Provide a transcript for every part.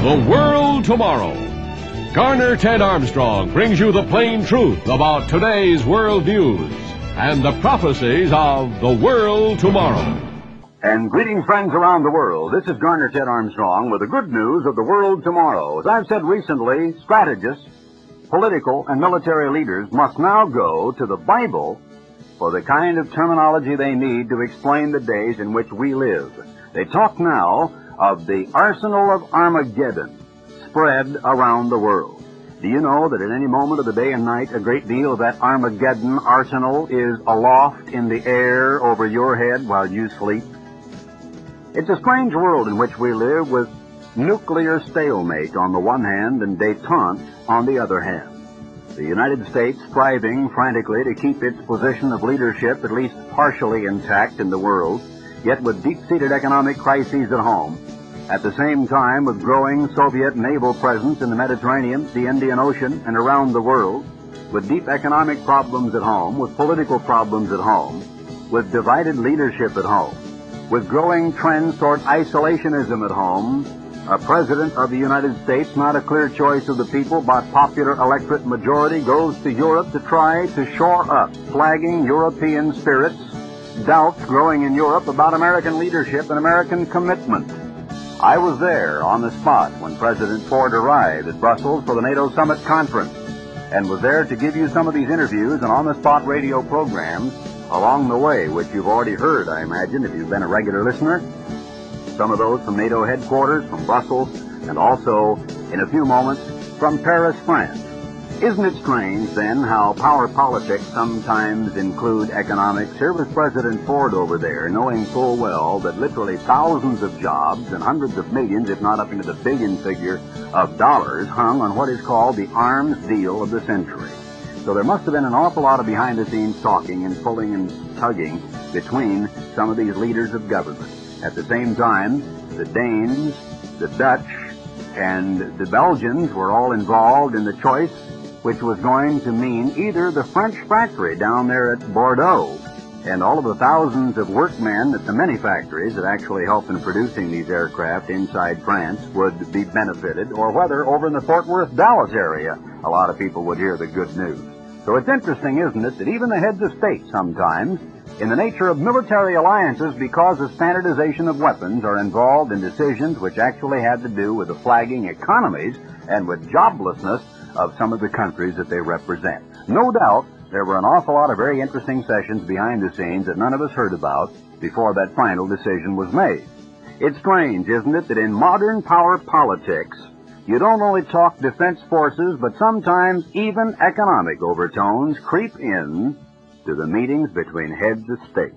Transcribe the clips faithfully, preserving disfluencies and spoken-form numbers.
The World Tomorrow. Garner Ted Armstrong brings you the plain truth about today's world news and the prophecies of the world tomorrow. And greetings, friends around the world. This is Garner Ted Armstrong with the good news of the world tomorrow. As I've said recently, strategists, political and military leaders must now go to the Bible for the kind of terminology they need to explain the days in which we live. They talk now of the arsenal of Armageddon spread around the world. Do you know that at any moment of the day and night, a great deal of that Armageddon arsenal is aloft in the air over your head while you sleep? It's a strange world in which we live, with nuclear stalemate on the one hand and détente on the other hand. The United States striving frantically to keep its position of leadership at least partially intact in the world, yet with deep-seated economic crises at home. At the same time, with growing Soviet naval presence in the Mediterranean, the Indian Ocean, and around the world, with deep economic problems at home, with political problems at home, with divided leadership at home, with growing trends toward isolationism at home, a president of the United States, not a clear choice of the people, but popular electorate majority, goes to Europe to try to shore up flagging European spirits, doubts growing in Europe about American leadership and American commitment. I was there on the spot when President Ford arrived at Brussels for the NATO Summit Conference, and was there to give you some of these interviews and on-the-spot radio programs along the way, which you've already heard, I imagine, if you've been a regular listener. Some of those from NATO headquarters, from Brussels, and also, in a few moments, from Paris, France. Isn't it strange, then, how power politics sometimes include economics? Here was President Ford over there, knowing full well that literally thousands of jobs and hundreds of millions, if not up into the billion figure of dollars, hung on what is called the arms deal of the century. So there must have been an awful lot of behind-the-scenes talking and pulling and tugging between some of these leaders of government. At the same time, the Danes, the Dutch, and the Belgians were all involved in the choice, which was going to mean either the French factory down there at Bordeaux and all of the thousands of workmen at the many factories that actually helped in producing these aircraft inside France would be benefited, or whether over in the Fort Worth, Dallas area, a lot of people would hear the good news. So it's interesting, isn't it, that even the heads of state sometimes, in the nature of military alliances because of standardization of weapons, are involved in decisions which actually had to do with the flagging economies and with joblessness of some of the countries that they represent. No doubt, there were an awful lot of very interesting sessions behind the scenes that none of us heard about before that final decision was made. It's strange, isn't it, that in modern power politics, you don't only talk defense forces, but sometimes even economic overtones creep in to the meetings between heads of state.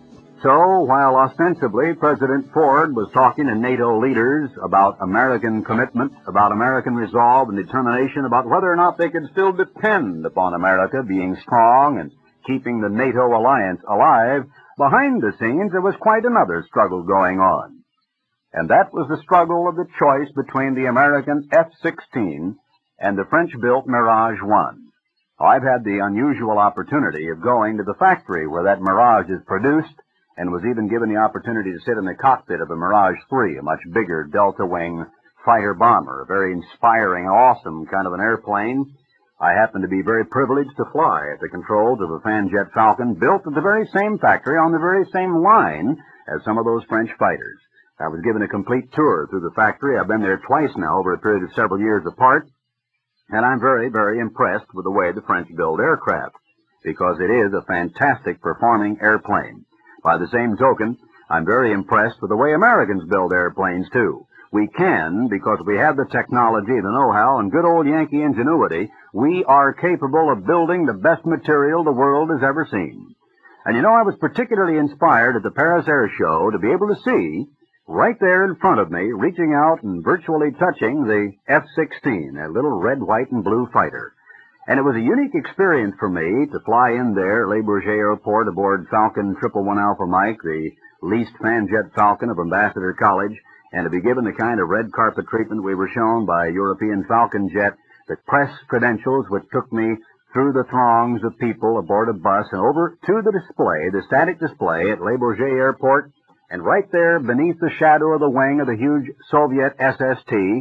So, while ostensibly President Ford was talking to NATO leaders about American commitment, about American resolve and determination, about whether or not they could still depend upon America being strong and keeping the NATO alliance alive, behind the scenes there was quite another struggle going on. And that was the struggle of the choice between the American F sixteen and the French-built Mirage one. I've had the unusual opportunity of going to the factory where that Mirage is produced, and was even given the opportunity to sit in the cockpit of a Mirage three, a much bigger delta-wing fighter bomber, a very inspiring, awesome kind of an airplane. I happen to be very privileged to fly at the controls of a Fanjet Falcon built at the very same factory on the very same line as some of those French fighters. I was given a complete tour through the factory. I've been there twice now over a period of several years apart, and I'm very, very impressed with the way the French build aircraft, because it is a fantastic performing airplane. By the same token, I'm very impressed with the way Americans build airplanes, too. We can, because we have the technology, the know-how, and good old Yankee ingenuity, we are capable of building the best material the world has ever seen. And you know, I was particularly inspired at the Paris Air Show to be able to see, right there in front of me, reaching out and virtually touching the F sixteen, a little red, white, and blue fighter. And it was a unique experience for me to fly in there at Le Bourget Airport aboard Falcon Triple One Alpha Mike, the leased Fanjet Falcon of Ambassador College, and to be given the kind of red carpet treatment we were shown by European Falcon Jet, the press credentials which took me through the throngs of people aboard a bus and over to the display, the static display at Le Bourget Airport, and right there beneath the shadow of the wing of the huge Soviet S S T,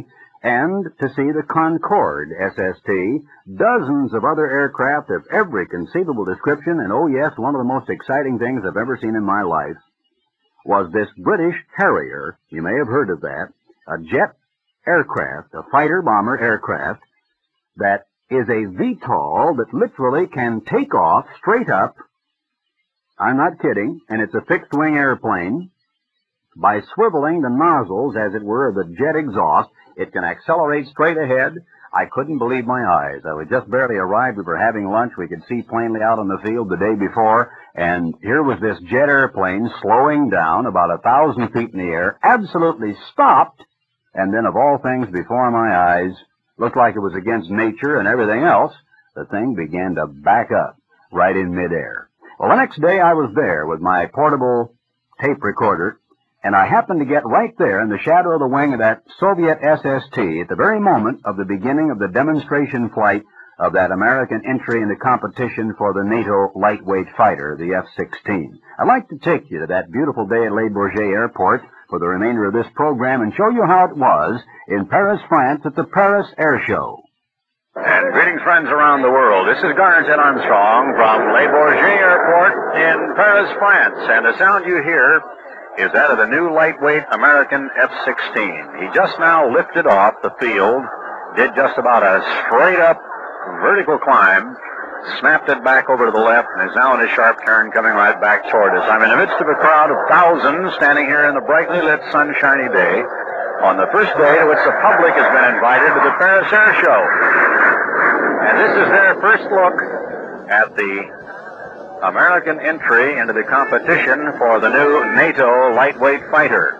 and to see the Concorde S S T, dozens of other aircraft of every conceivable description, and oh yes, one of the most exciting things I've ever seen in my life was this British Harrier. You may have heard of that, a jet aircraft, a fighter-bomber aircraft that is a V TOL that literally can take off straight up. I'm not kidding, and it's a fixed-wing airplane. By swiveling the nozzles, as it were, of the jet exhaust, it can accelerate straight ahead. I couldn't believe my eyes. I had just barely arrived. We were having lunch. We could see plainly out on the field the day before, and here was this jet airplane slowing down about a thousand feet in the air, absolutely stopped, and then of all things before my eyes, looked like it was against nature and everything else, the thing began to back up right in midair. Well, the next day I was there with my portable tape recorder, and I happened to get right there in the shadow of the wing of that Soviet S S T at the very moment of the beginning of the demonstration flight of that American entry into competition for the NATO lightweight fighter, the F sixteen. I'd like to take you to that beautiful day at Le Bourget Airport for the remainder of this program and show you how it was in Paris, France at the Paris Air Show. And greetings, friends around the world. This is Garner Ted Armstrong from Le Bourget Airport in Paris, France. And the sound you hear is that of the new lightweight American F sixteen. He just now lifted off the field, did just about a straight-up vertical climb, snapped it back over to the left, and is now in a sharp turn coming right back toward us. I'm in the midst of a crowd of thousands standing here in the brightly lit, sunshiny day on the first day to which the public has been invited to the Paris Air Show. And this is their first look at the American entry into the competition for the new NATO lightweight fighter.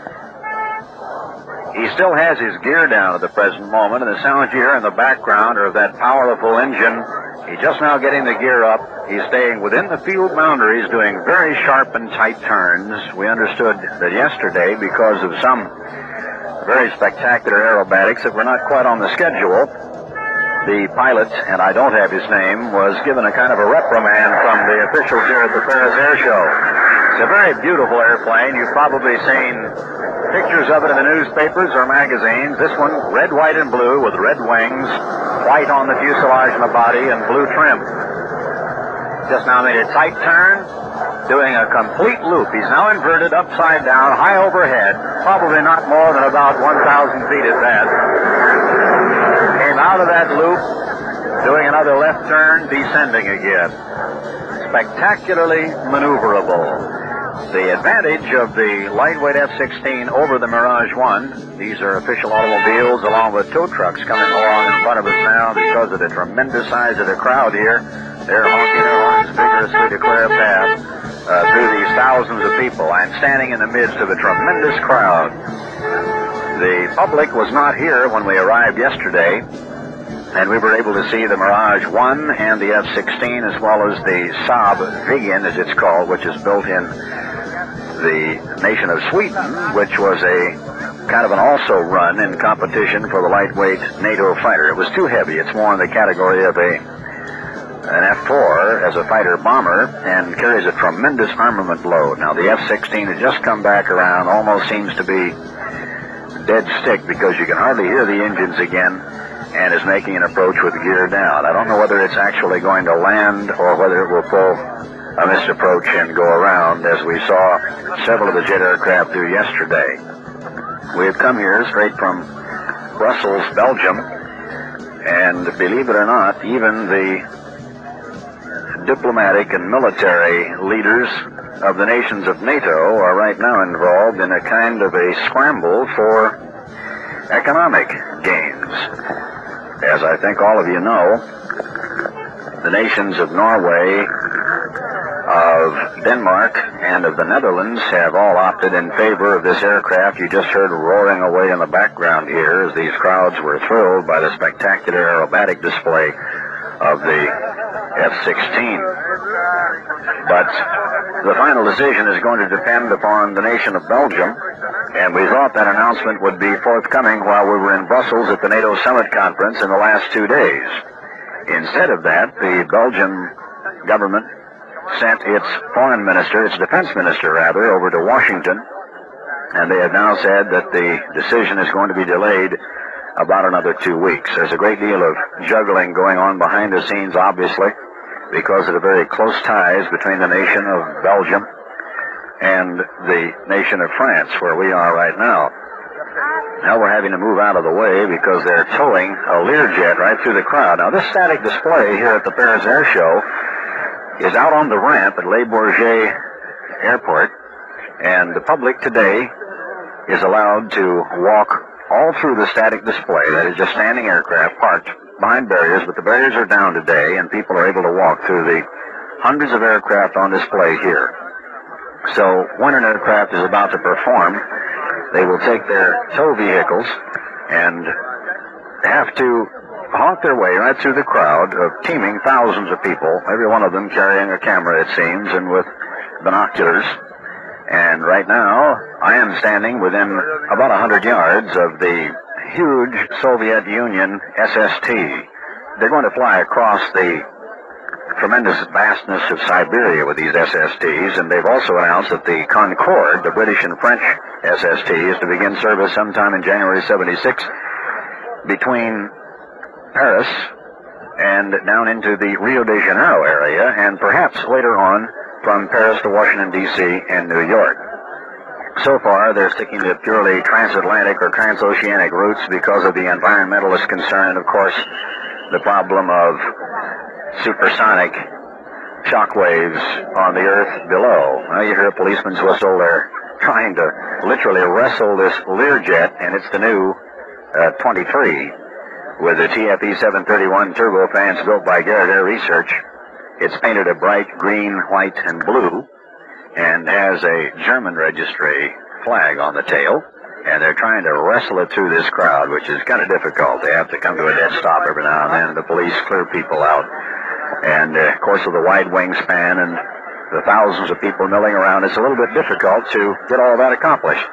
He still has his gear down at the present moment, and the sounds you hear in the background are of that powerful engine. He's just now getting the gear up. He's staying within the field boundaries, doing very sharp and tight turns. We understood that yesterday, because of some very spectacular aerobatics that were not quite on the schedule, the pilot, and I don't have his name, was given a kind of a reprimand from the officials here at the Paris Air Show. It's a very beautiful airplane. You've probably seen pictures of it in the newspapers or magazines. This one, red, white, and blue with red wings, white on the fuselage and the body, and blue trim. Just now made a tight turn, doing a complete loop. He's now inverted upside down, high overhead, probably not more than about one thousand feet at that. Came out of that loop, doing another left turn, descending again. Spectacularly maneuverable. The advantage of the lightweight F sixteen over the Mirage one, these are official automobiles along with tow trucks coming along in front of us now because of the tremendous size of the crowd here. They're honking their horns vigorously to clear a path uh, through these thousands of people. I'm standing in the midst of a tremendous crowd. The public was not here when we arrived yesterday, and we were able to see the Mirage one and the F sixteen, as well as the Saab Viggen, as it's called, which is built in the nation of Sweden, which was a kind of an also run in competition for the lightweight NATO fighter. It was too heavy. It's more in the category of a an F four as a fighter bomber and carries a tremendous armament load. Now, the F sixteen has just come back around, almost seems to be dead stick because you can hardly hear the engines again, and is making an approach with gear down. I don't know whether it's actually going to land or whether it will pull a missed approach and go around, as we saw several of the jet aircraft do yesterday. We have come here straight from Brussels, Belgium, and believe it or not, even the diplomatic and military leaders of the nations of NATO are right now involved in a kind of a scramble for economic gains. As I think all of you know, the nations of Norway, of Denmark, and of the Netherlands have all opted in favor of this aircraft you just heard roaring away in the background here as these crowds were thrilled by the spectacular aerobatic display of the F sixteen. But the final decision is going to depend upon the nation of Belgium, and we thought that announcement would be forthcoming while we were in Brussels at the NATO Summit Conference in the last two days. Instead of that, the Belgian government sent its foreign minister, its defense minister rather, over to Washington, and they have now said that the decision is going to be delayed about another two weeks. There's a great deal of juggling going on behind the scenes, obviously, because of the very close ties between the nation of Belgium and the nation of France, where we are right now. Now we're having to move out of the way because they're towing a Learjet right through the crowd. Now, this static display here at the Paris Air Show is out on the ramp at Le Bourget Airport, and the public today is allowed to walk all through the static display. That is just standing aircraft parked behind barriers, but the barriers are down today, and people are able to walk through the hundreds of aircraft on display here. So when an aircraft is about to perform, they will take their tow vehicles and have to haunt their way right through the crowd of teeming thousands of people, every one of them carrying a camera, it seems, and with binoculars. And right now, I am standing within about one hundred yards of the huge Soviet Union S S T. They're going to fly across the tremendous vastness of Siberia with these S S Ts, and they've also announced that the Concorde, the British and French S S T, is to begin service sometime in January seventy-six between Paris and down into the Rio de Janeiro area, and perhaps later on from Paris to Washington, D C and New York. So far, they're sticking to purely transatlantic or transoceanic routes because of the environmentalist concern, and of course, the problem of supersonic shock waves on the earth below. Now you hear a policeman's whistle. They're trying to literally wrestle this Learjet, and it's the new uh, twenty-three with the T F E seven thirty-one turbofans built by Garrett Air Research. It's painted a bright green, white, and blue, and has a German registry flag on the tail, and they're trying to wrestle it through this crowd, which is kind of difficult. They have to come to a dead stop every now and then, and the police clear people out. And, uh, of course, with the wide wingspan and the thousands of people milling around, it's a little bit difficult to get all that accomplished.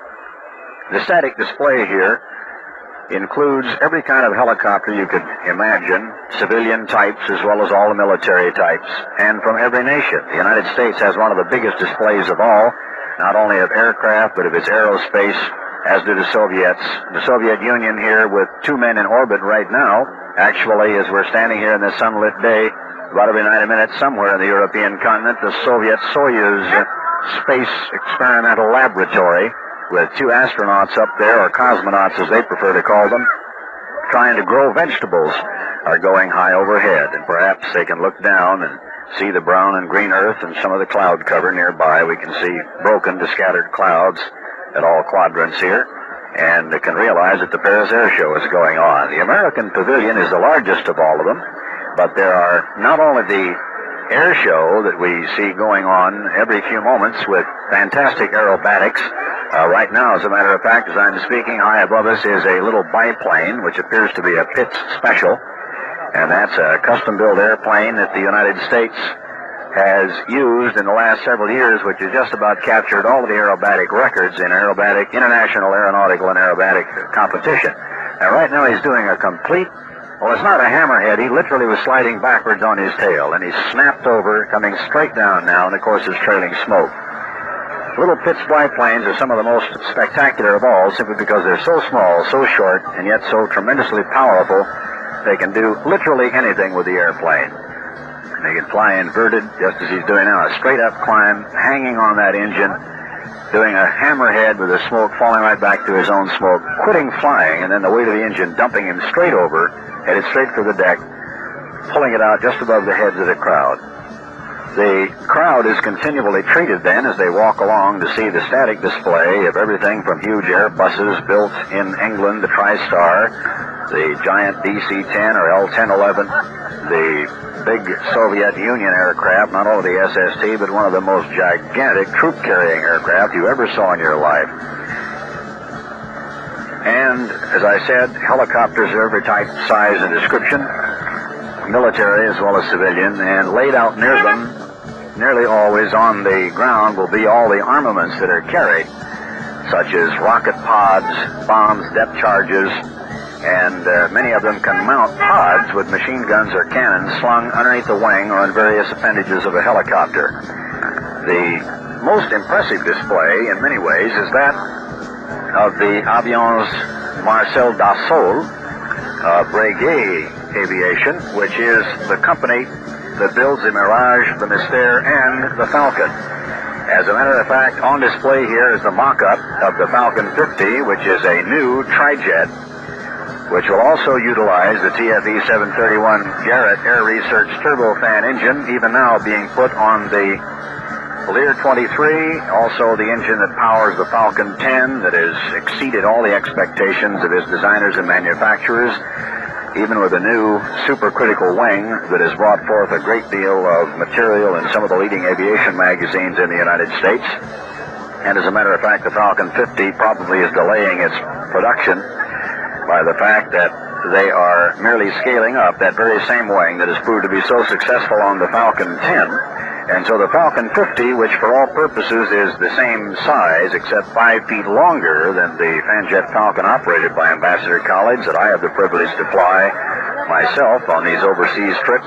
The static display here includes every kind of helicopter you could imagine, civilian types as well as all the military types, and from every nation. The United States has one of the biggest displays of all, not only of aircraft, but of its aerospace, as do the Soviets. The Soviet Union here with two men in orbit right now, actually, as we're standing here in this sunlit day, about every ninety minutes somewhere in the European continent, the Soviet Soyuz Space Experimental Laboratory, with two astronauts up there, or cosmonauts as they prefer to call them, trying to grow vegetables, are going high overhead. And perhaps they can look down and see the brown and green earth and some of the cloud cover nearby. We can see broken to scattered clouds at all quadrants here, and can realize that the Paris Air Show is going on. The American Pavilion is the largest of all of them, but there are not only the air show that we see going on every few moments with fantastic aerobatics. Uh, right now, as a matter of fact, as I'm speaking, high above us is a little biplane, which appears to be a Pitts Special, and that's a custom-built airplane that the United States has used in the last several years, which has just about captured all of the aerobatic records in aerobatic, international aeronautical and aerobatic competition. And right now he's doing a complete, well, it's not a hammerhead. He literally was sliding backwards on his tail, and he's snapped over, coming straight down now, and of course is trailing smoke. Little Pitts biplanes are some of the most spectacular of all, simply because they're so small, so short, and yet so tremendously powerful. They can do literally anything with the airplane. They can fly inverted, just as he's doing now, a straight-up climb, hanging on that engine, doing a hammerhead with the smoke falling right back to his own smoke, quitting flying, and then the weight of the engine dumping him straight over, headed straight for the deck, pulling it out just above the heads of the crowd. The crowd is continually treated then as they walk along to see the static display of everything from huge Airbuses built in England, the TriStar, the giant D C ten or L ten eleven, the big Soviet Union aircraft, not only the S S T, but one of the most gigantic troop-carrying aircraft you ever saw in your life. And, as I said, helicopters of every type, size, and description, military as well as civilian, and laid out near them, nearly always on the ground, will be all the armaments that are carried, such as rocket pods, bombs, depth charges, and uh, many of them can mount pods with machine guns or cannons slung underneath the wing or on various appendages of a helicopter. The most impressive display, in many ways, is that of the Avions Marcel Dassault, uh, Breguet Aviation, which is the company that builds the Mirage, the Mystère, and the Falcon. As a matter of fact, on display here is the mock-up of the Falcon fifty, which is a new trijet, which will also utilize the T F E seven thirty-one Garrett Air Research turbofan engine, even now being put on the Lear twenty-three, also the engine that powers the Falcon ten, that has exceeded all the expectations of its designers and manufacturers, even with a new supercritical wing that has brought forth a great deal of material in some of the leading aviation magazines in the United States. And as a matter of fact, the Falcon fifty probably is delaying its production by the fact that they are merely scaling up that very same wing that has proved to be so successful on the Falcon ten. And so the Falcon fifty, which for all purposes is the same size, except five feet longer than the Fanjet Falcon operated by Ambassador College that I have the privilege to fly myself on these overseas trips,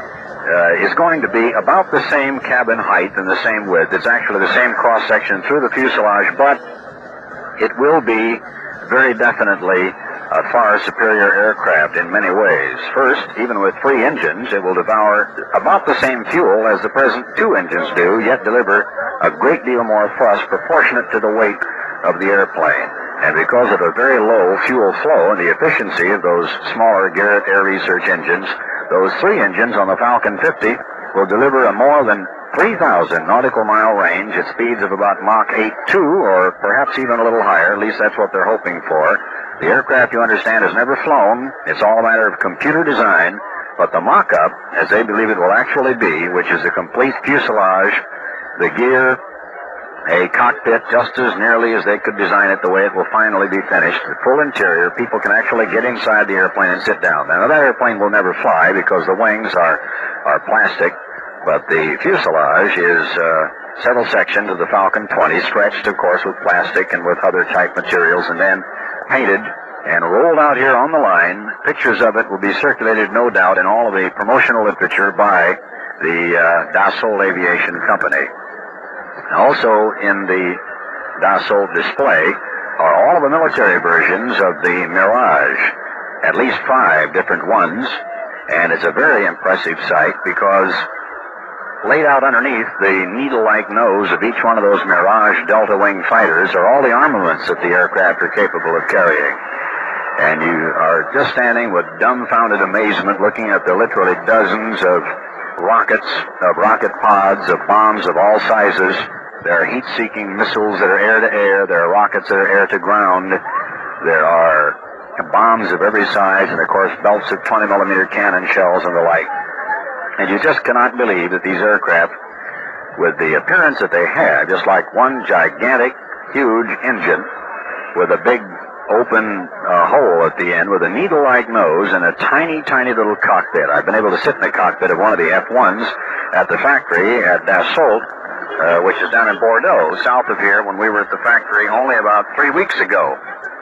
uh, is going to be about the same cabin height and the same width. It's actually the same cross-section through the fuselage, but it will be very definitely a far superior aircraft in many ways. First, even with three engines, it will devour about the same fuel as the present two engines do, yet deliver a great deal more thrust proportionate to the weight of the airplane. And because of a very low fuel flow and the efficiency of those smaller Garrett Air Research engines, those three engines on the Falcon fifty will deliver a more than three thousand nautical mile range at speeds of about Mach eight point two, or perhaps even a little higher. At least that's what they're hoping for. The aircraft, you understand, has never flown. It's all a matter of computer design. But the mock-up, as they believe it will actually be, which is a complete fuselage, the gear, a cockpit just as nearly as they could design it the way it will finally be finished, the full interior, people can actually get inside the airplane and sit down. Now, that airplane will never fly because the wings are, are plastic, but the fuselage is uh, several sections of the Falcon twenty, stretched, of course, with plastic and with other type materials, and then painted and rolled out here on the line. Pictures of it will be circulated, no doubt, in all of the promotional literature by the uh, Dassault Aviation Company. Also in the Dassault display are all of the military versions of the Mirage, at least five different ones, and it's a very impressive sight because laid out underneath the needle-like nose of each one of those Mirage Delta Wing fighters are all the armaments that the aircraft are capable of carrying. And you are just standing with dumbfounded amazement looking at the literally dozens of rockets, of rocket pods, of bombs of all sizes. There are heat-seeking missiles that are air-to-air. There are rockets that are air-to-ground. There are bombs of every size, and of course belts of twenty millimeter cannon shells and the like. And you just cannot believe that these aircraft, with the appearance that they have, just like one gigantic, huge engine with a big open uh, hole at the end with a needle-like nose and a tiny, tiny little cockpit. I've been able to sit in the cockpit of one of the F ones at the factory at Dassault, uh, which is down in Bordeaux, south of here, when we were at the factory only about three weeks ago.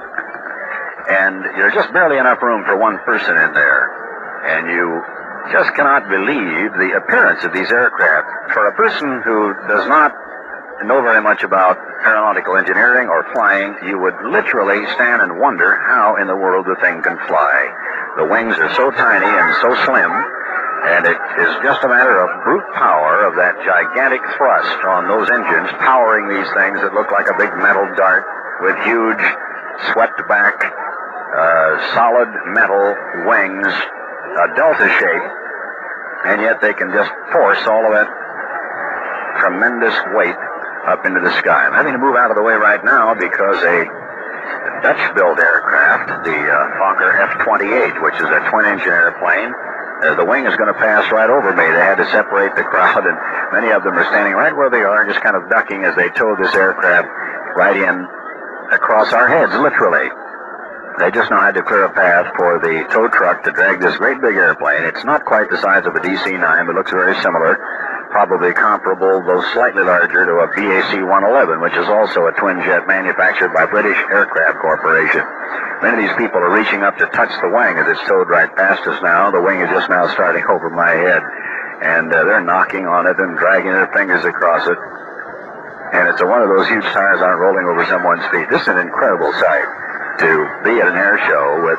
And there's just barely enough room for one person in there. And you just cannot believe the appearance of these aircraft. For a person who does not know very much about aeronautical engineering or flying, you would literally stand and wonder how in the world the thing can fly. The wings are so tiny and so slim, and it is just a matter of brute power of that gigantic thrust on those engines powering these things that look like a big metal dart with huge swept back uh, solid metal wings, a delta shape, and yet they can just force all of that tremendous weight up into the sky. I'm having to move out of the way right now because a Dutch-built aircraft, the uh, Fokker F twenty-eight, which is a twin-engine airplane, uh, the wing is going to pass right over me. They had to separate the crowd, and many of them are standing right where they are, just kind of ducking as they tow this aircraft right in across our heads, literally. They just now had to clear a path for the tow truck to drag this great big airplane. It's not quite the size of a D C nine, but looks very similar. Probably comparable, though slightly larger, to a B A C one eleven, which is also a twin jet manufactured by British Aircraft Corporation. Many of these people are reaching up to touch the wing as it's towed right past us now. The wing is just now starting over my head, and uh, they're knocking on it and dragging their fingers across it. And it's a, one of those huge tires aren't rolling over someone's feet. This is an incredible sight to be at an air show with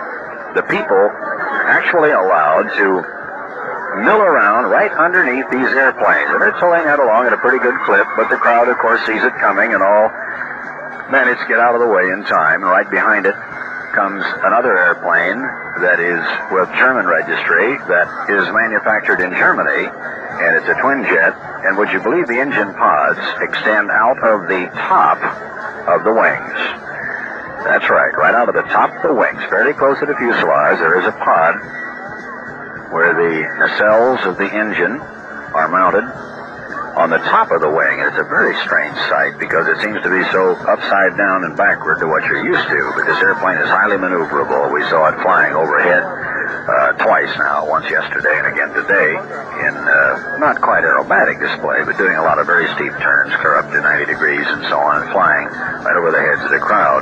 the people actually allowed to mill around right underneath these airplanes. And they're towing that along at a pretty good clip, but the crowd, of course, sees it coming, and all manage to get out of the way in time. Right behind it comes another airplane that is with German registry that is manufactured in Germany, and it's a twin jet. And would you believe the engine pods extend out of the top of the wings? That's right, right out of the top of the wings, fairly close to the fuselage, there is a pod where the nacelles of the engine are mounted on the top of the wing. It's a very strange sight because it seems to be so upside down and backward to what you're used to, but this airplane is highly maneuverable. We saw it flying overhead uh, twice now, once yesterday and again today, in uh, not quite aerobatic display, but doing a lot of very steep turns, clear up to ninety degrees and so on, and flying right over the heads of the crowd.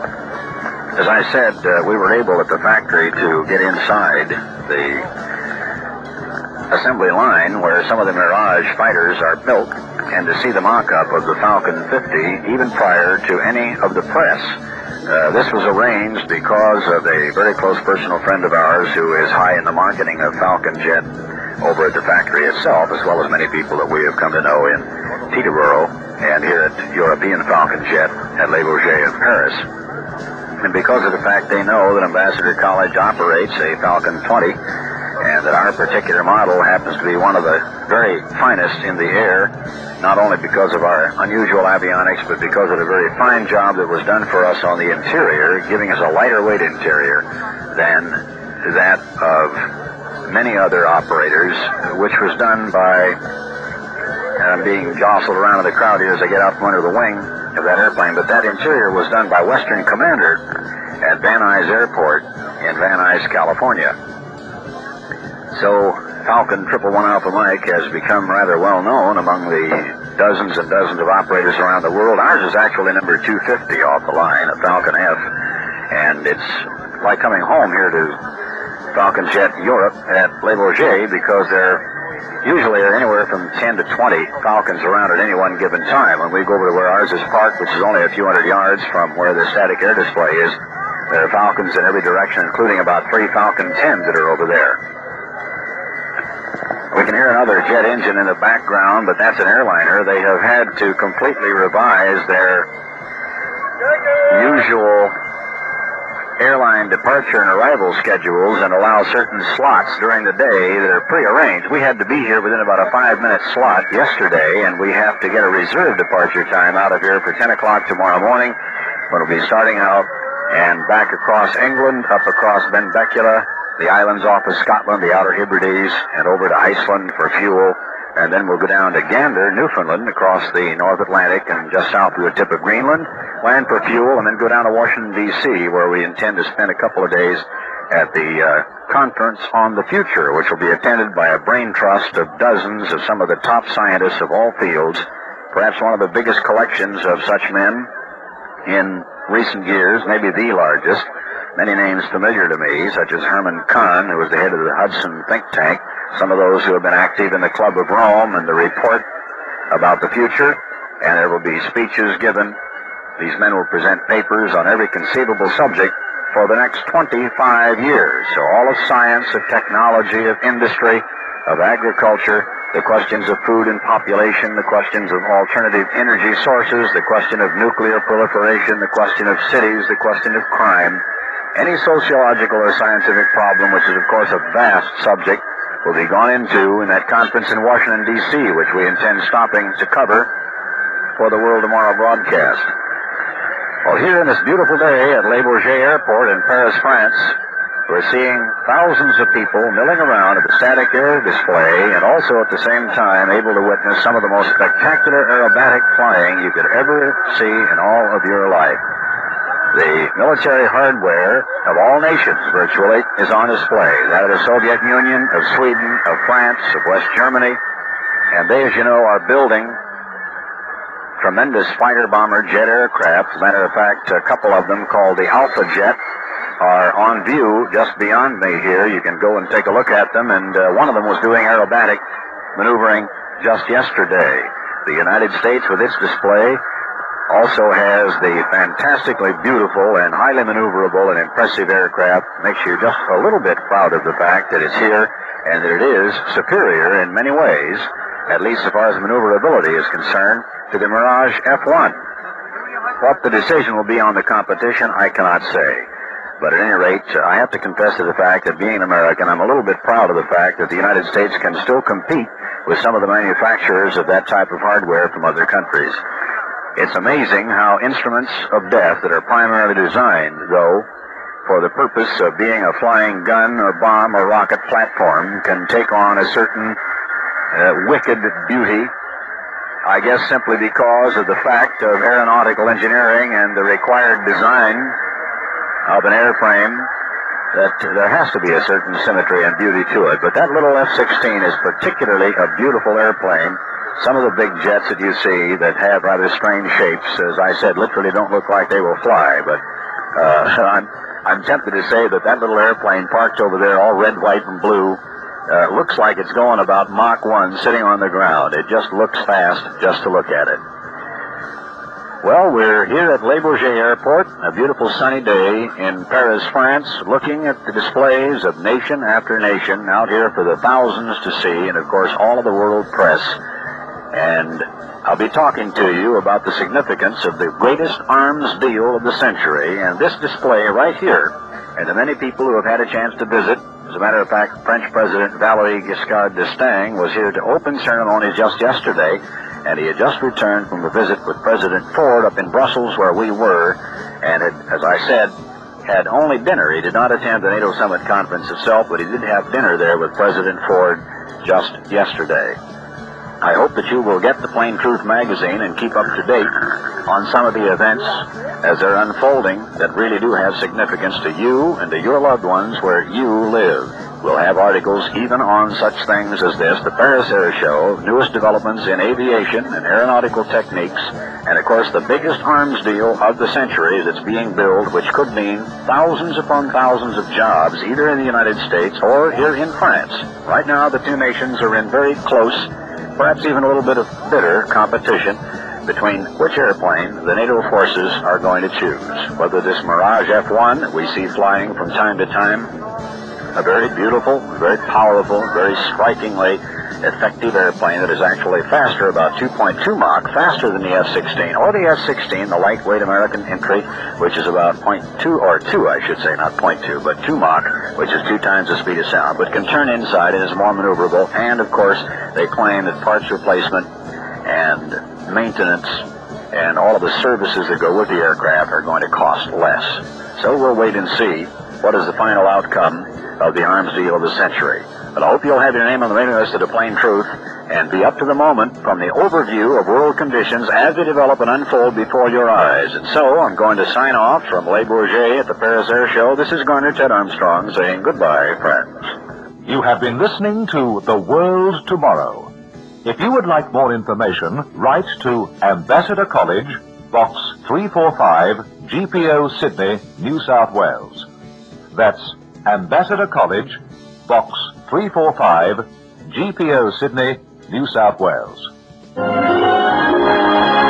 As I said, uh, we were able at the factory to get inside the assembly line where some of the Mirage fighters are built, and to see the mock-up of the Falcon fifty even prior to any of the press. Uh, this was arranged because of a very close personal friend of ours who is high in the marketing of Falcon Jet over at the factory itself, as well as many people that we have come to know in Teterboro and here at European Falcon Jet at Le Bourget in Paris. And because of the fact they know that Ambassador College operates a Falcon twenty, and that our particular model happens to be one of the very finest in the air, not only because of our unusual avionics, but because of the very fine job that was done for us on the interior, giving us a lighter weight interior than that of many other operators, which was done by uh, being jostled around in the crowd here as I get out from under the wing of that airplane. But that interior was done by Western Commander at Van Nuys Airport in Van Nuys, California. So Falcon Triple One Alpha Mike has become rather well known among the dozens and dozens of operators around the world. Ours is actually number two fifty off the line, a Falcon F, and it's like coming home here to Falcon Jet Europe at Le Bourget, because there usually are anywhere from ten to twenty Falcons around at any one given time. When we go over to where ours is parked, which is only a few hundred yards from where the static air display is, there are Falcons in every direction, including about three Falcon tens that are over there. We can hear another jet engine in the background, but that's an airliner. They have had to completely revise their usual airline departure and arrival schedules and allow certain slots during the day that are prearranged. We had to be here within about a five-minute slot yesterday, and we have to get a reserve departure time out of here for ten o'clock tomorrow morning, when we'll be starting out and back across England, up across Benbecula, the islands off of Scotland, the Outer Hebrides, and over to Iceland for fuel. And then we'll go down to Gander, Newfoundland, across the North Atlantic and just south of the tip of Greenland, land for fuel, and then go down to Washington, D C, where we intend to spend a couple of days at the uh, Conference on the Future, which will be attended by a brain trust of dozens of some of the top scientists of all fields, perhaps one of the biggest collections of such men in recent years, maybe the largest. Many names familiar to me, such as Herman Kahn, who was the head of the Hudson think tank, some of those who have been active in the Club of Rome and the report about the future, and there will be speeches given. These men will present papers on every conceivable subject for the next twenty-five years. So all of science, of technology, of industry, of agriculture, the questions of food and population, the questions of alternative energy sources, the question of nuclear proliferation, the question of cities, the question of crime. Any sociological or scientific problem, which is, of course, a vast subject, will be gone into in that conference in Washington, D C, which we intend stopping to cover for the World Tomorrow broadcast. Well, here in this beautiful day at Le Bourget Airport in Paris, France, we're seeing thousands of people milling around at the static air display, and also at the same time able to witness some of the most spectacular aerobatic flying you could ever see in all of your life. The military hardware of all nations, virtually, is on display. That of the Soviet Union, of Sweden, of France, of West Germany. And they, as you know, are building tremendous fighter bomber jet aircraft. As a matter of fact, a couple of them called the Alpha Jet are on view just beyond me here. You can go and take a look at them. And uh, one of them was doing aerobatic maneuvering just yesterday. The United States, with its display, also has the fantastically beautiful and highly maneuverable and impressive aircraft. Makes you just a little bit proud of the fact that it's here and that it is superior in many ways, at least as far as maneuverability is concerned, to the Mirage F one. What the decision will be on the competition, I cannot say. But at any rate, uh, I have to confess to the fact that being an American, I'm a little bit proud of the fact that the United States can still compete with some of the manufacturers of that type of hardware from other countries. It's amazing how instruments of death that are primarily designed, though, for the purpose of being a flying gun or bomb or rocket platform can take on a certain uh, wicked beauty, I guess simply because of the fact of aeronautical engineering and the required design of an airframe, that there has to be a certain symmetry and beauty to it. But that little F sixteen is particularly a beautiful airplane. Some of the big jets that you see that have rather strange shapes, as I said, literally don't look like they will fly. But uh, I'm, I'm tempted to say that that little airplane parked over there, all red, white, and blue, uh, looks like it's going about Mach one sitting on the ground. It just looks fast just to look at it. Well, we're here at Le Bourget Airport, a beautiful sunny day in Paris, France, looking at the displays of nation after nation out here for the thousands to see, and of course all of the world press. And I'll be talking to you about the significance of the greatest arms deal of the century, and this display right here, and the many people who have had a chance to visit. As a matter of fact, French President Valéry Giscard d'Estaing was here to open ceremonies just yesterday, and he had just returned from a visit with President Ford up in Brussels, where we were, and had, as I said, had only dinner. He did not attend the NATO Summit Conference itself, but he did have dinner there with President Ford just yesterday. I hope that you will get the Plain Truth magazine and keep up to date on some of the events as they're unfolding that really do have significance to you and to your loved ones where you live. We'll have articles even on such things as this, the Paris Air Show, newest developments in aviation and aeronautical techniques, and of course the biggest arms deal of the century that's being built, which could mean thousands upon thousands of jobs, either in the United States or here in France. Right now the two nations are in very close, perhaps even a little bit of bitter competition between which airplane the NATO forces are going to choose. Whether this Mirage F one that we see flying from time to time, a very beautiful, very powerful, very strikingly effective airplane that is actually faster, about two point two Mach, faster than the F sixteen, or the F sixteen, the lightweight American entry, which is about point two, or two, I should say, not point two, but two Mach, which is two times the speed of sound, but can turn inside and is more maneuverable, and of course, they claim that parts replacement and maintenance and all of the services that go with the aircraft are going to cost less. So we'll wait and see what is the final outcome of the arms deal of the century. But I hope you'll have your name on the mailing list of The Plain Truth and be up to the moment from the overview of world conditions as they develop and unfold before your eyes. And so I'm going to sign off from Le Bourget at the Paris Air Show. This is Garner Ted Armstrong saying goodbye, friends. You have been listening to The World Tomorrow. If you would like more information, write to Ambassador College, Box three forty-five, G P O, Sydney, New South Wales. That's Ambassador College, Box three forty-five, G P O, Sydney, New South Wales.